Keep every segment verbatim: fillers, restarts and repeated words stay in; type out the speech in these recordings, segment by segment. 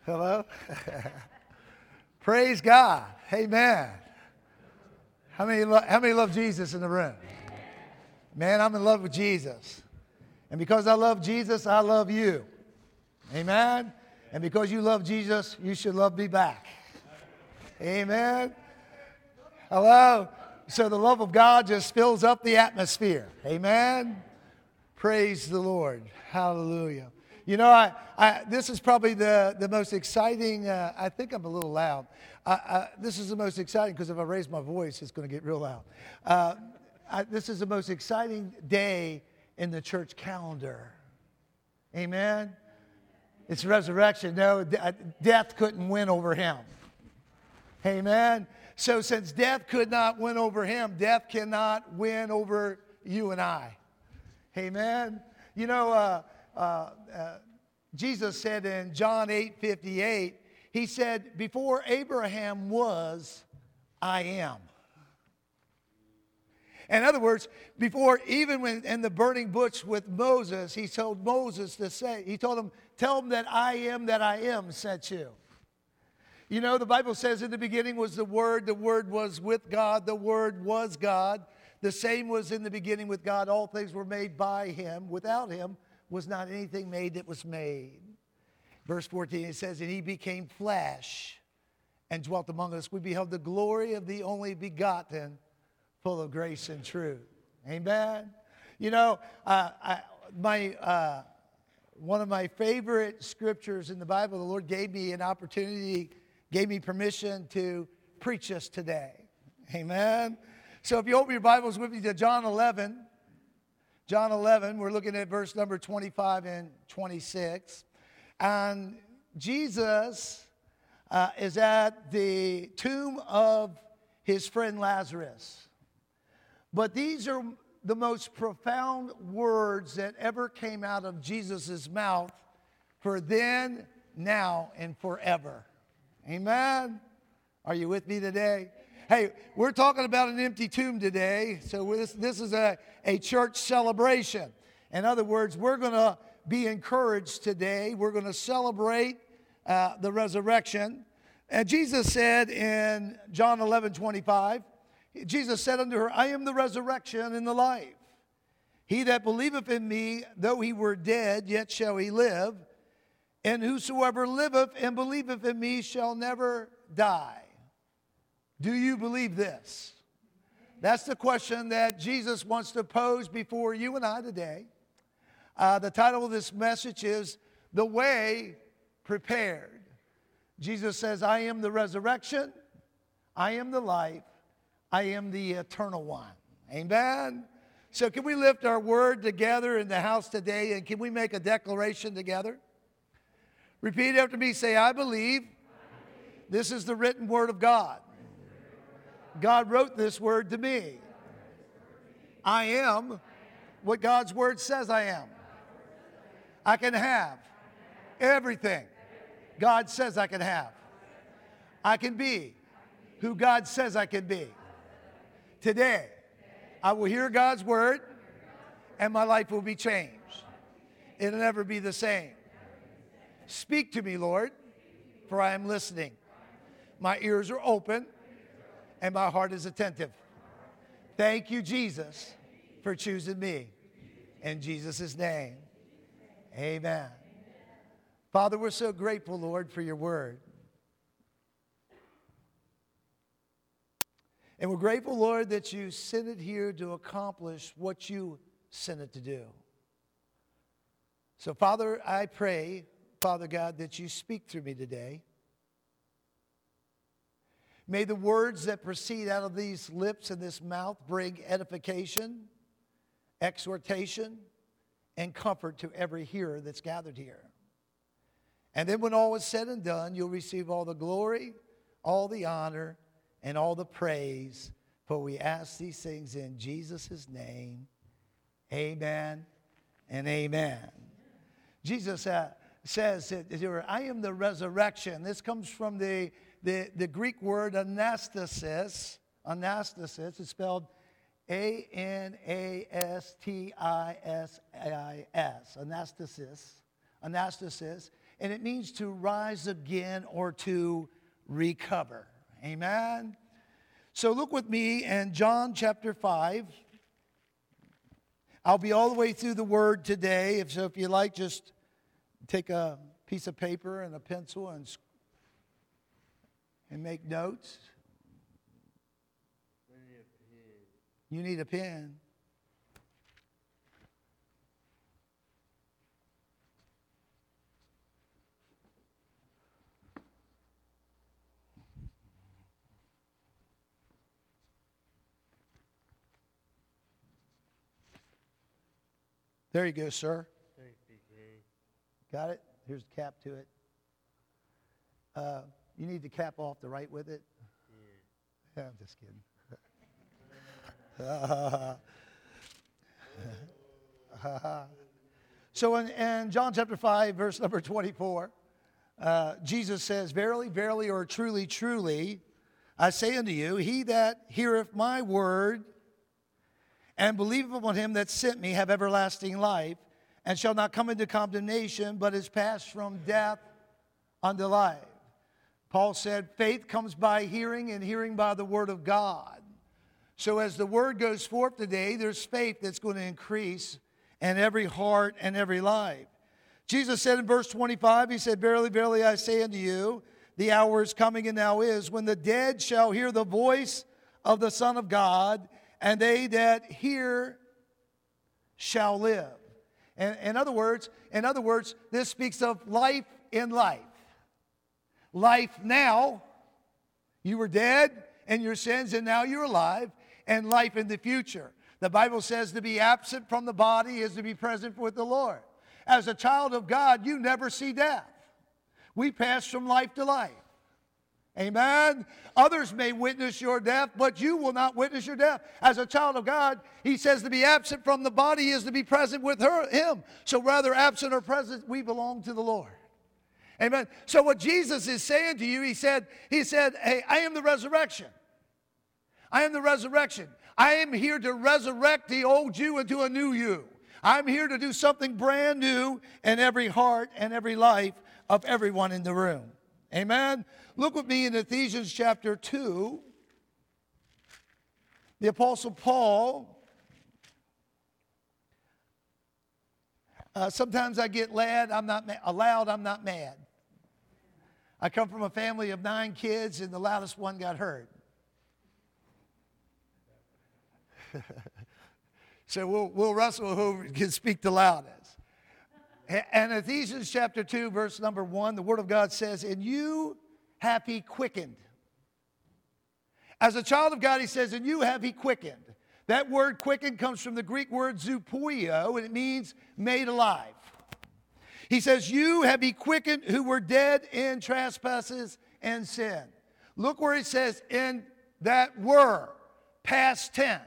Hello? Praise God. Amen. How many, lo- how many love Jesus in the room? Man, I'm in love with Jesus. And because I love Jesus, I love you. Amen? And because you love Jesus, you should love me back. Amen? Hello? So the love of God just fills up the atmosphere. Amen? Praise the Lord. Hallelujah. You know, I, I this is probably the, the most exciting, uh, I think I'm a little loud. I, I, this is the most exciting because if I raise my voice, it's going to get real loud. Uh, I, this is the most exciting day in the church calendar. Amen? It's resurrection. No, de- death couldn't win over him. Amen? So since death could not win over him, death cannot win over you and I. Amen? You know, uh, uh, uh, Jesus said in John eight fifty-eight, he said, before Abraham was, I am. In other words, before, even when in the burning bush with Moses, he told Moses to say, he told him, tell him that I am that I am sent you. You know, the Bible says in the beginning was the Word, the Word was with God, the Word was God. The same was in the beginning with God. All things were made by him. Without him was not anything made that was made. Verse fourteen, it says, and he became flesh and dwelt among us. We beheld the glory of the only begotten, full of grace and truth. Amen. You know, uh, I, my uh, one of my favorite scriptures in the Bible, the Lord gave me an opportunity, gave me permission to preach this today. Amen. So if you open your Bibles with me to John eleven, John eleven, we're looking at verse number twenty-five and twenty-six. And Jesus uh, is at the tomb of his friend Lazarus. But these are the most profound words that ever came out of Jesus' mouth for then, now, and forever. Amen? Are you with me today? Hey, we're talking about an empty tomb today, so this, this is a, a church celebration. In other words, we're going to be encouraged today. We're going to celebrate uh, the resurrection. And Jesus said in John eleven twenty-five, Jesus said unto her, I am the resurrection and the life. He that believeth in me, though he were dead, yet shall he live. And whosoever liveth and believeth in me shall never die. Do you believe this? That's the question that Jesus wants to pose before you and I today. Uh, the title of this message is The Way Prepared. Jesus says, I am the resurrection, I am the life, I am the eternal one. Amen? So can we lift our word together in the house today, and can we make a declaration together? Repeat after me. Say, I believe this is the written word of God. God wrote this word to me. I am what God's word says I am. I can have everything God says I can have. I can be who God says I can be. Today, I will hear God's word and my life will be changed. It'll never be the same. Speak to me, Lord, for I am listening. My ears are open and my heart is attentive. Thank you, Jesus, for choosing me. In Jesus' name, amen. Father, we're so grateful, Lord, for your word. And we're grateful, Lord, that you sent it here to accomplish what you sent it to do. So, Father, I pray, Father God, that you speak through me today. May the words that proceed out of these lips and this mouth bring edification, exhortation, and comfort to every hearer that's gathered here. And then when all is said and done, you'll receive all the glory, all the honor, and all the praise. For we ask these things in Jesus' name. Amen and amen. Jesus uh, says that I am the resurrection. This comes from the The, the Greek word anastasis, anastasis, it's spelled A N A S T I S I S, anastasis, anastasis. and it means to rise again or to recover. Amen? So look with me in John chapter five. I'll be all the way through the word today. If so, if you like, just take a piece of paper and a pencil and, and make notes. You need a pen. There you go, sir. Got it? Here's the cap to it. Uh, you need the cap off to write with it? Yeah, I'm just kidding. So in, in John chapter five, verse number twenty-four, uh, Jesus says, Verily, verily, or truly, truly, I say unto you, he that heareth my word and believeth upon him that sent me have everlasting life, and shall not come into condemnation, but is passed from death unto life. Paul said, faith comes by hearing, and hearing by the word of God. So as the word goes forth today, there's faith that's going to increase in every heart and every life. Jesus said in verse twenty-five, he said, Verily, verily, I say unto you, the hour is coming and now is, when the dead shall hear the voice of the Son of God, and they that hear shall live. And in other words, in other words, this speaks of life in life. Life now, you were dead in your sins, and now you're alive, and life in the future. The Bible says to be absent from the body is to be present with the Lord. As a child of God, you never see death. We pass from life to life. Amen. Others may witness your death, but you will not witness your death. As a child of God, he says to be absent from the body is to be present with her, him. So rather absent or present, we belong to the Lord. Amen. So what Jesus is saying to you, he said, he said, hey, I am the resurrection. I am the resurrection. I am here to resurrect the old you into a new you. I'm here to do something brand new in every heart and every life of everyone in the room. Amen. Look with me in Ephesians chapter two. The Apostle Paul. Uh, sometimes I get loud, I'm not ma- loud, I'm not mad. I come from a family of nine kids, and the loudest one got hurt. So we'll, we'll wrestle who can speak the loudest. And Ephesians chapter two, verse number one, the Word of God says, "And you hath he quickened." As a child of God, he says, "And you have he quickened." That word quickened comes from the Greek word zoopoio, and it means made alive. He says, "You have he quickened who were dead in trespasses and sin." Look where it says, in that were, past tense.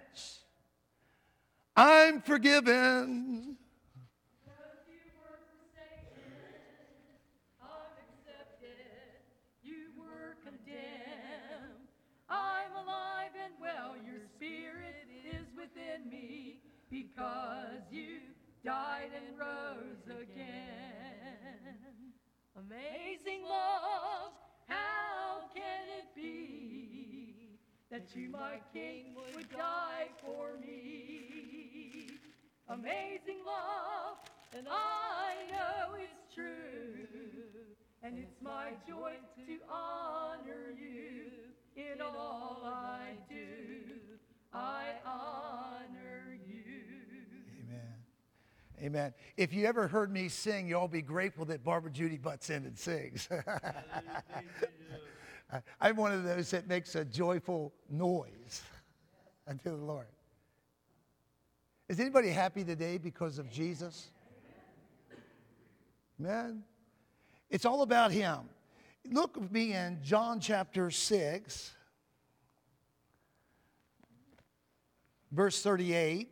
I'm forgiven. Because you were forsaken, I'm accepted. You were condemned. I'm alive and well. Your spirit is within me because you died and rose again. Amazing love, how can it be that you, my King, would die for me? Amazing love, and I know it's true, and it's my joy to honor you in all I do. I honor you. Amen. Amen. If you ever heard me sing, you'll all be grateful that Barbara Judy butts in and sings. I'm one of those that makes a joyful noise unto the Lord. Is anybody happy today because of Jesus? Amen. It's all about him. Look with me in John chapter six, verse thirty-eight.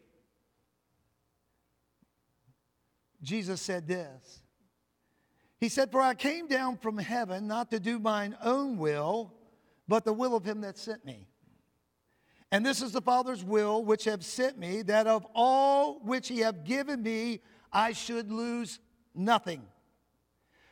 Jesus said this. He said, "For I came down from heaven not to do mine own will, but the will of him that sent me. And this is the Father's will which have sent me, that of all which he have given me, I should lose nothing,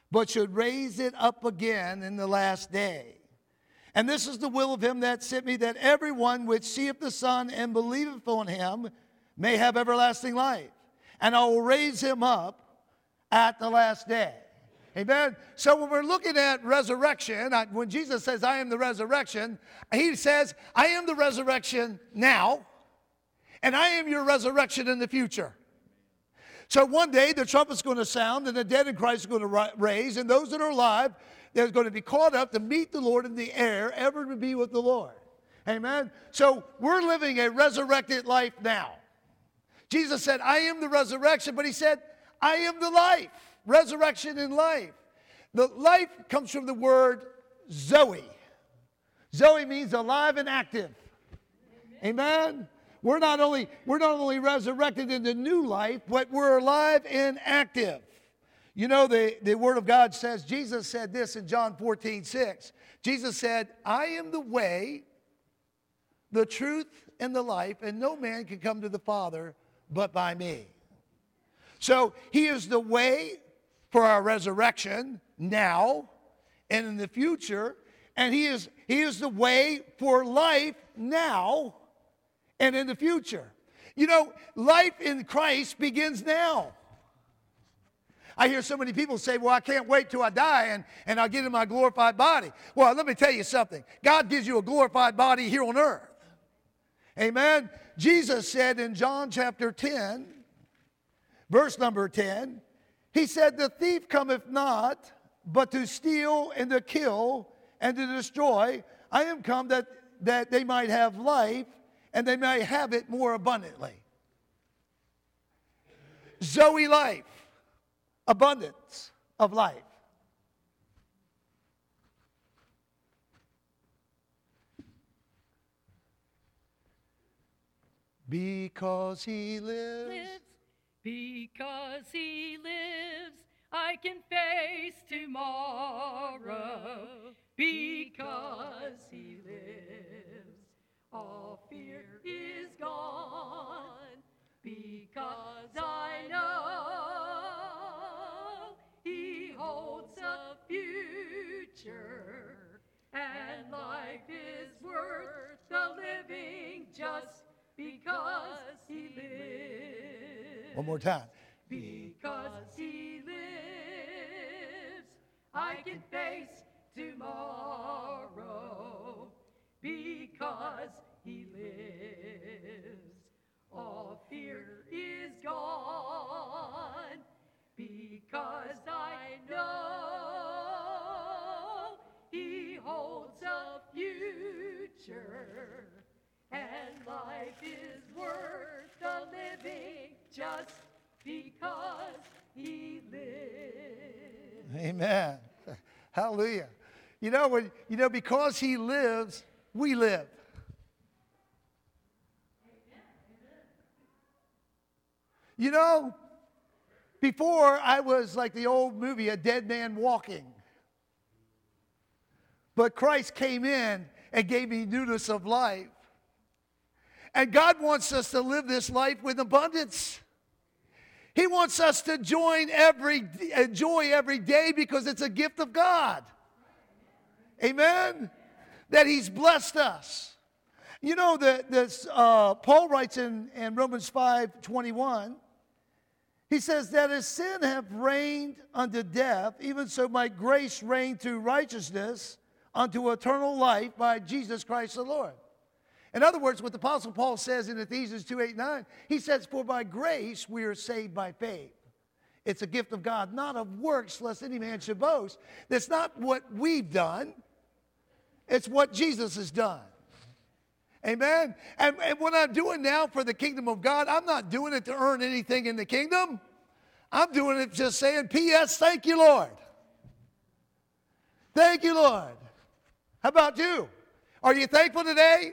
but should raise it up again in the last day. And this is the will of him that sent me, that everyone which seeth the Son and believeth on him may have everlasting life. And I will raise him up at the last day. Amen? So when we're looking at resurrection, when Jesus says, I am the resurrection, he says, I am the resurrection now, and I am your resurrection in the future. So one day the trumpet's going to sound, and the dead in Christ are going to raise, and those that are alive, they're going to be caught up to meet the Lord in the air, ever to be with the Lord. Amen? So we're living a resurrected life now. Jesus said, I am the resurrection, but he said, I am the life. Resurrection and life. The life comes from the word Zoe. Zoe means alive and active. Amen? Amen? We're not only, we're not only resurrected into new life, but we're alive and active. You know, the, the Word of God says, Jesus said this in John fourteen six. Jesus said, I am the way, the truth, and the life, and no man can come to the Father but by me. So he is the way for our resurrection now and in the future, and he is, he is the way for life now and in the future. You know, life in Christ begins now. I hear so many people say, well, I can't wait till I die and, and I'll get in my glorified body. Well, let me tell you something. God gives you a glorified body here on earth. Amen? Jesus said in John chapter ten, verse number ten, he said, the thief cometh not, but to steal and to kill and to destroy. I am come that, that they might have life, and they might have it more abundantly. Zoe life, abundance of life. Because he lives. lives. Because he lives, I can face tomorrow. Because he lives, all fear is gone. Because I know he holds a future, and life is worth the living just because he lives. One more time. Because he lives, I can face tomorrow. Because he lives, all fear is gone. Because I know he holds a future, and life is worth the living just because he lives. Amen. Hallelujah. You know, when, you know, because he lives, we live. You know, before I was like the old movie, A Dead Man Walking. But Christ came in and gave me newness of life. And God wants us to live this life with abundance. He wants us to join every, enjoy every day because it's a gift of God. Amen? That he's blessed us. You know, that this, uh, Paul writes in, in Romans five twenty-one, he says that as sin hath reigned unto death, even so might grace reign through righteousness unto eternal life by Jesus Christ the Lord. In other words, what the Apostle Paul says in Ephesians two, eight, nine, he says, for by grace we are saved by faith. It's a gift of God, not of works, lest any man should boast. That's not what we've done. It's what Jesus has done. Amen? And, and what I'm doing now for the kingdom of God, I'm not doing it to earn anything in the kingdom. I'm doing it just saying, P S, thank you, Lord. Thank you, Lord. How about you? Are you thankful today?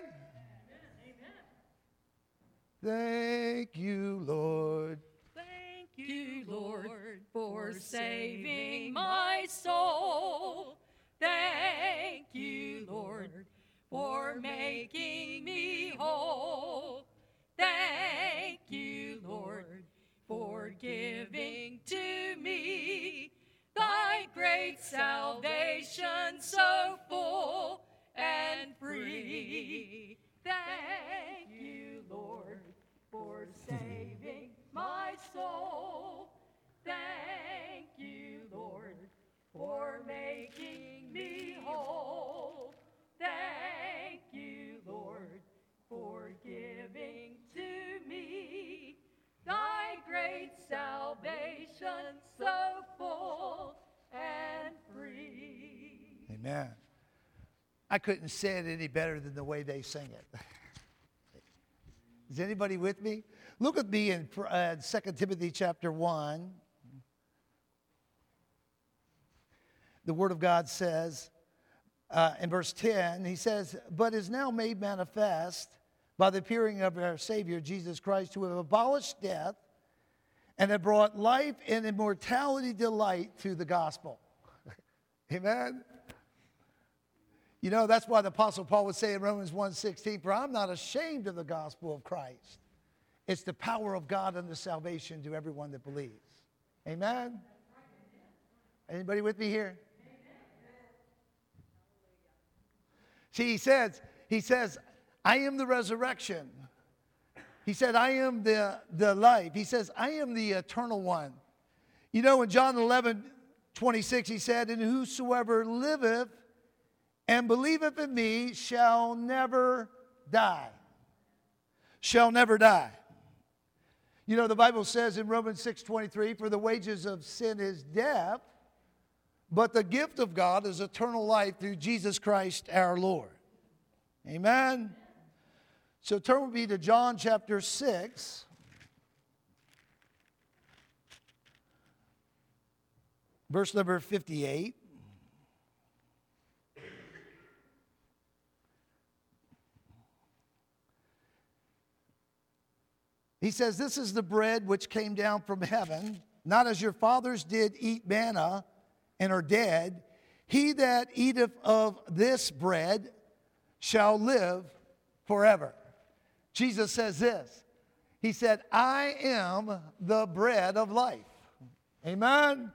Thank you, Lord. Thank you, Lord, for saving my soul. Thank you, Lord, for making me whole. Thank you, Lord, for giving to me thy grace. salvation so full and free. Thank you, Lord, for saving my soul. Thank you, Lord, for making me whole. Thank you, Lord, for giving to me thy great salvation so full and free. Amen. I couldn't say it any better than the way they sing it. Is anybody with me? Look at me in uh, Second Timothy chapter one. The Word of God says, uh, in verse ten, he says, but is now made manifest by the appearing of our Savior, Jesus Christ, who have abolished death and have brought life and immortality delight through the gospel. Amen? You know, that's why the Apostle Paul would say in Romans one sixteen, for I'm not ashamed of the gospel of Christ. It's the power of God unto salvation to everyone that believes. Amen? Anybody with me here? See, he says, he says, I am the resurrection. He said, I am the, the life. He says, I am the eternal one. You know, in John eleven twenty-six, he said, and whosoever liveth and believeth in me shall never die. Shall never die. You know, the Bible says in Romans six twenty-three, for the wages of sin is death, but the gift of God is eternal life through Jesus Christ our Lord. Amen? So turn with me to John chapter six. Verse number fifty-eight. He says, this is the bread which came down from heaven, not as your fathers did eat manna and are dead. He that eateth of this bread shall live forever. Jesus says this. He said, I am the bread of life. Amen?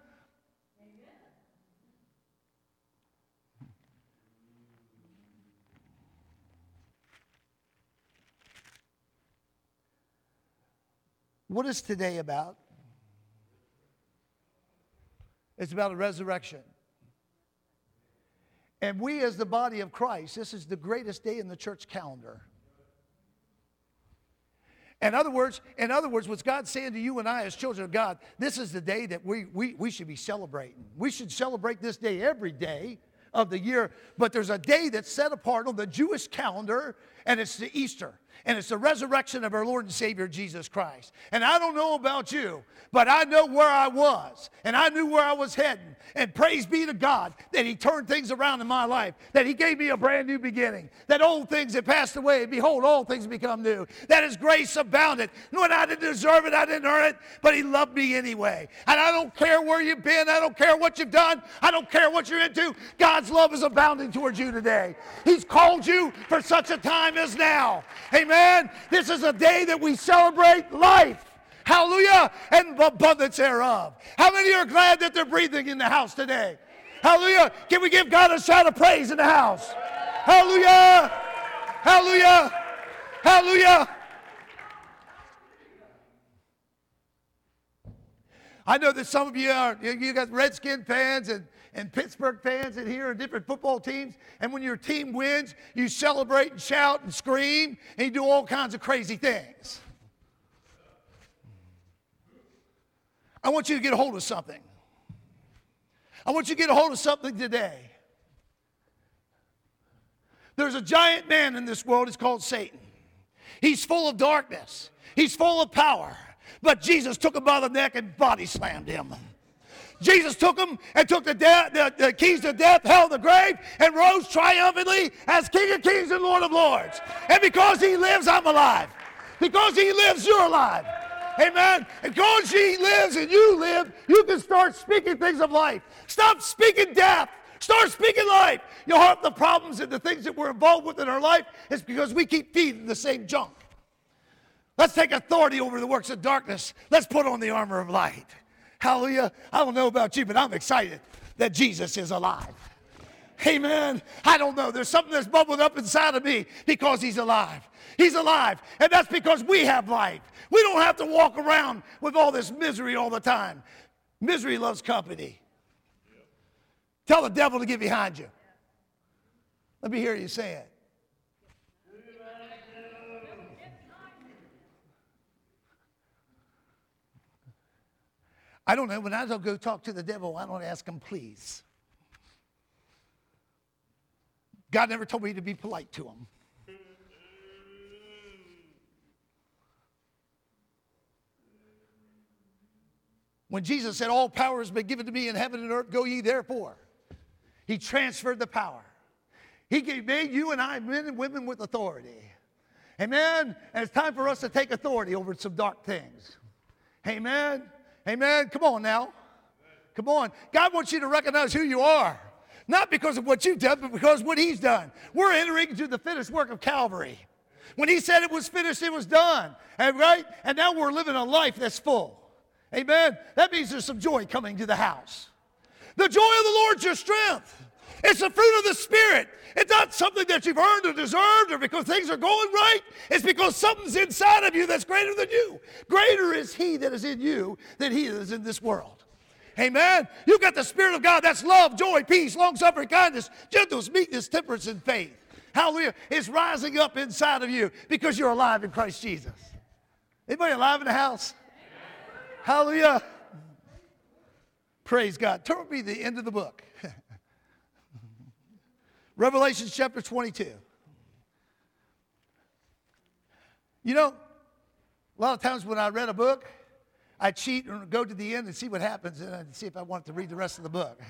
What is today about? It's about a resurrection. And we as the body of Christ, this is the greatest day in the church calendar. In other words, in other words, what's God saying to you and I as children of God, this is the day that we, we, we should be celebrating. We should celebrate this day every day of the year. But there's a day that's set apart on the Jewish calendar, and it's the Easter. And it's the resurrection of our Lord and Savior, Jesus Christ. And I don't know about you, but I know where I was. And I knew where I was heading. And praise be to God that He turned things around in my life. That He gave me a brand new beginning. That old things had passed away. Behold, all things become new. That His grace abounded. When I didn't deserve it, I didn't earn it. But He loved me anyway. And I don't care where you've been. I don't care what you've done. I don't care what you're into. God's love is abounding towards you today. He's called you for such a time as now. Amen. This is a day that we celebrate life. Hallelujah. And abundance thereof. How many are glad that they're breathing in the house today? Hallelujah. Can we give God a shout of praise in the house? Hallelujah. Hallelujah. Hallelujah. I know that some of you are, you got Redskin fans and and Pittsburgh fans in here and different football teams. And when your team wins, you celebrate and shout and scream and you do all kinds of crazy things. I want you to get a hold of something. I want you to get a hold of something today. There's a giant man in this world. It's called Satan. He's full of darkness. He's full of power. But Jesus took him by the neck and body slammed him. Jesus took him and took the, de- the, the keys to death, hell, the grave, and rose triumphantly as King of Kings and Lord of Lords. And because He lives, I'm alive. Because He lives, you're alive. Amen. And because He lives and you live, you can start speaking things of life. Stop speaking death. Start speaking life. You know, the problems and the things that we're involved with in our life is because we keep feeding the same junk. Let's take authority over the works of darkness. Let's put on the armor of light. Hallelujah. I don't know about you, but I'm excited that Jesus is alive. Amen. I don't know. There's something that's bubbling up inside of me because he's alive. He's alive. And that's because we have life. We don't have to walk around with all this misery all the time. Misery loves company. Tell the devil to get behind you. Let me hear you say it. I don't know. When I don't go talk to the devil, I don't ask him, please. God never told me to be polite to him. When Jesus said, all power has been given to me in heaven and earth, go ye therefore. He transferred the power. He gave, made you and I men and women with authority. Amen? And it's time for us to take authority over some dark things. Amen? Amen? Come on now. Come on. God wants you to recognize who you are. Not because of what you've done, but because of what he's done. We're entering into the finished work of Calvary. When he said it was finished, it was done. And right? And now we're living a life that's full. Amen? That means there's some joy coming to the house. The joy of the Lord's your strength. It's the fruit of the Spirit. It's not something that you've earned or deserved or because things are going right. It's because something's inside of you that's greater than you. Greater is he that is in you than he that is in this world. Amen? You've got the Spirit of God. That's love, joy, peace, long-suffering, kindness, gentleness, meekness, temperance, and faith. Hallelujah. It's rising up inside of you because you're alive in Christ Jesus. Anybody alive in the house? Hallelujah. Praise God. Turn with me to the end of the book. Revelation chapter twenty-two. You know, a lot of times when I read a book, I cheat and go to the end and see what happens and I'd see if I want to read the rest of the book.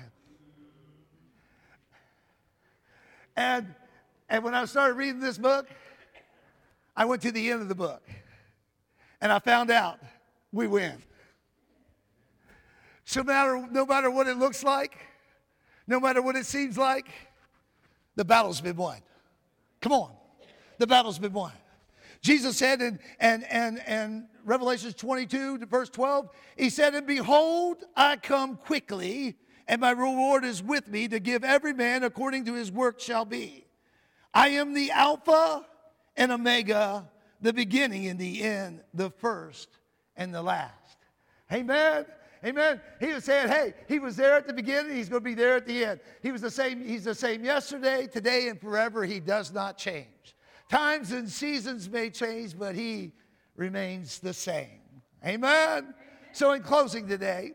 And, and when I started reading this book, I went to the end of the book. And I found out we win. So no matter, no matter what it looks like, no matter what it seems like, the battle's been won. Come on. The battle's been won. Jesus said in and and and Revelation twenty-two to verse twelve, he said, and behold, I come quickly, and my reward is with me to give every man according to his work shall be. I am the Alpha and Omega, the beginning and the end, the first and the last. Amen. Amen. He was saying, hey, he was there at the beginning, he's going to be there at the end. He was the same, he's the same yesterday, today, and forever. He does not change. Times and seasons may change, but he remains the same. Amen. Amen. So in closing today,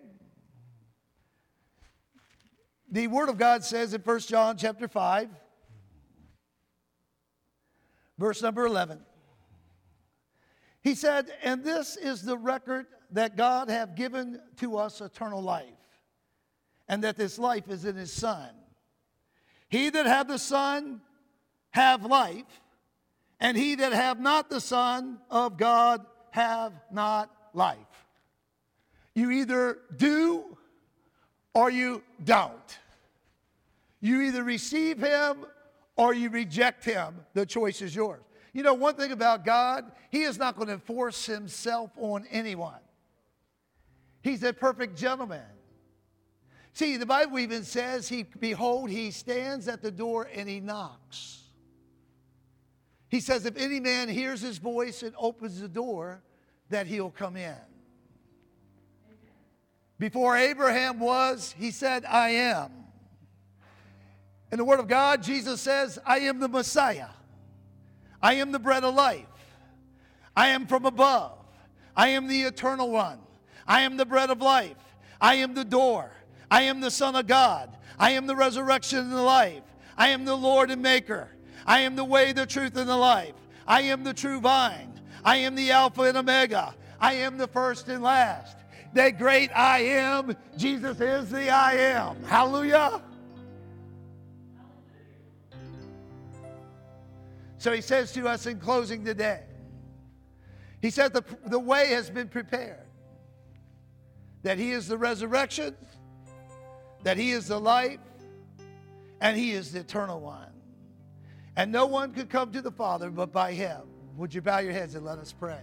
the Word of God says in First John chapter five, verse number eleven, he said, and this is the record that God hath given to us eternal life, and that this life is in his Son. He that hath the Son have life, and he that have not the Son of God have not life. You either do or you don't. You either receive him or you reject him. The choice is yours. You know, one thing about God, he is not going to force himself on anyone. He's a perfect gentleman. See, the Bible even says, he, behold, he stands at the door and he knocks. He says, if any man hears his voice and opens the door, that he'll come in. Before Abraham was, he said, I am. In the Word of God, Jesus says, I am the Messiah. I am the bread of life. I am from above. I am the eternal one. I am the bread of life. I am the door. I am the Son of God. I am the resurrection and the life. I am the Lord and Maker. I am the way, the truth, and the life. I am the true vine. I am the Alpha and Omega. I am the first and last. The great I am. Jesus is the I am. Hallelujah. So he says to us in closing today, he said the, the way has been prepared. That he is the resurrection, that he is the life, and he is the eternal one. And no one could come to the Father but by him. Would you bow your heads and let us pray?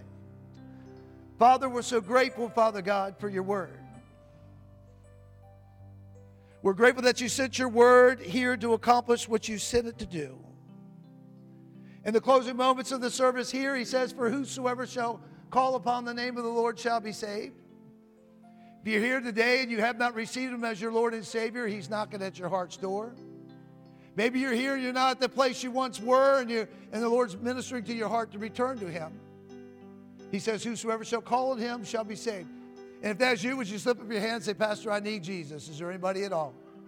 Father, we're so grateful, Father God, for your word. We're grateful that you sent your word here to accomplish what you sent it to do. In the closing moments of the service here, he says, for whosoever shall call upon the name of the Lord shall be saved. If you're here today and you have not received him as your Lord and Savior, he's knocking at your heart's door. Maybe you're here and you're not at the place you once were, and, you and the Lord's ministering to your heart to return to him. He says, whosoever shall call on him shall be saved. And if that's you, would you slip up your hand and say, Pastor, I need Jesus? Is there anybody at all?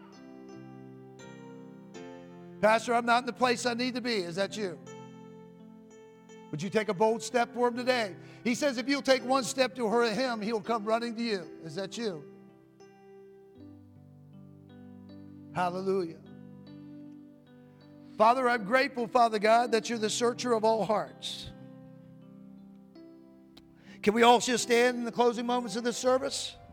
Pastor, I'm not in the place I need to be. Is that you? Would you take a bold step for him today? He says if you'll take one step to him, he'll come running to you. Is that you? Hallelujah. Father, I'm grateful, Father God, that you're the searcher of all hearts. Can we all just stand in the closing moments of this service?